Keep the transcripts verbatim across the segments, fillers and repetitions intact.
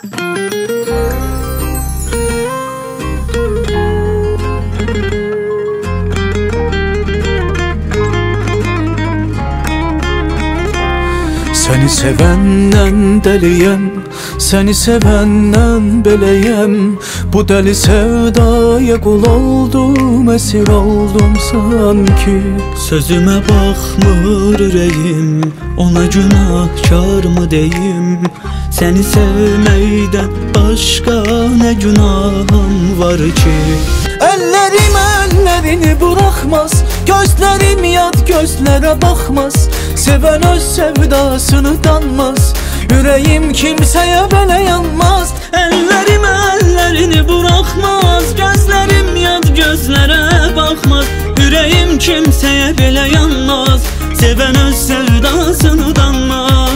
Seni sevenden deliyem, seni sevenden beleyem. Bu deli sevdaya kul oldum, esir oldum sanki. Sözüme bakmır ürəyim, ona günahkar mı deyim? Seni sevməkdən başqa nə günahım var ki? Ellerim ellerini bırakmaz, gözlerim yad gözlere bakmaz. Seven öz sevdasını danmaz, yüreğim kimseye böyle yanmaz. Ellerim ellerini bırakmaz, gözlerim yad gözlere bakmaz. Yüreğim kimseye belə yanmaz, seven öz sevdasını danmaz.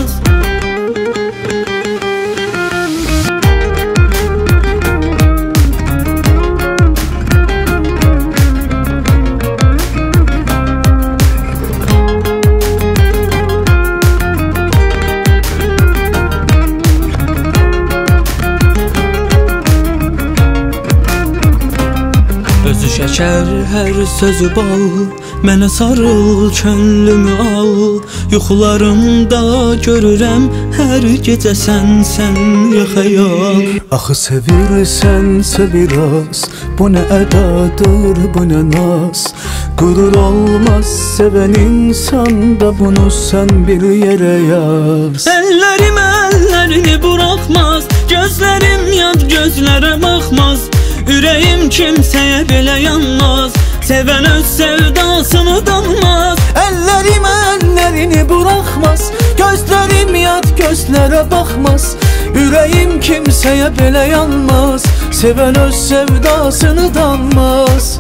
Özü şəkər, hər sözü bal, mənə sarıl, könlümü al. Yuxularımda görürəm hər gecə sən, sən ya xəyal. Axı sevirsən biraz, bu nə ədadır, bu nə naz. Qürur olmaz seven insanda, bunu sən bir yerə yaz. Ellerim ellerini bırakmaz, gözlerim yad gözlərə baxmaz. Ürəyim kimsəyə belə yanmaz, seven öz sevdasını danmaz. Ellerim ellerini bırakmaz, gözlerim yad gözlere bakmaz. Yüreğim kimseye belə yanmaz, seven öz sevdasını danmaz.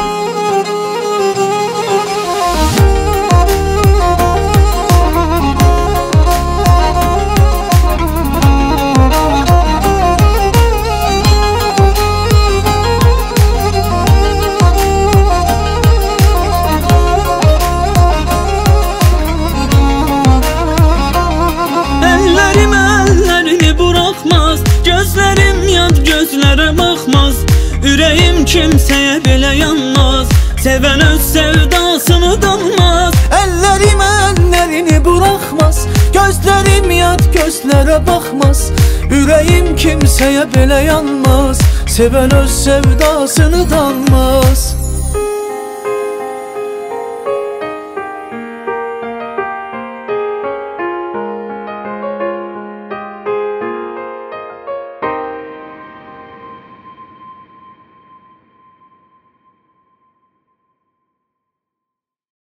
Gözlerim yad gözlərə baxmaz, ürəyim kimsəyə belə yanmaz, seven öz sevdasını danmaz. Ellerim ellerini bırakmaz, gözlerim yad gözlere bakmaz. Yüreğim kimseye belə yanmaz, seven öz sevdasını danmaz.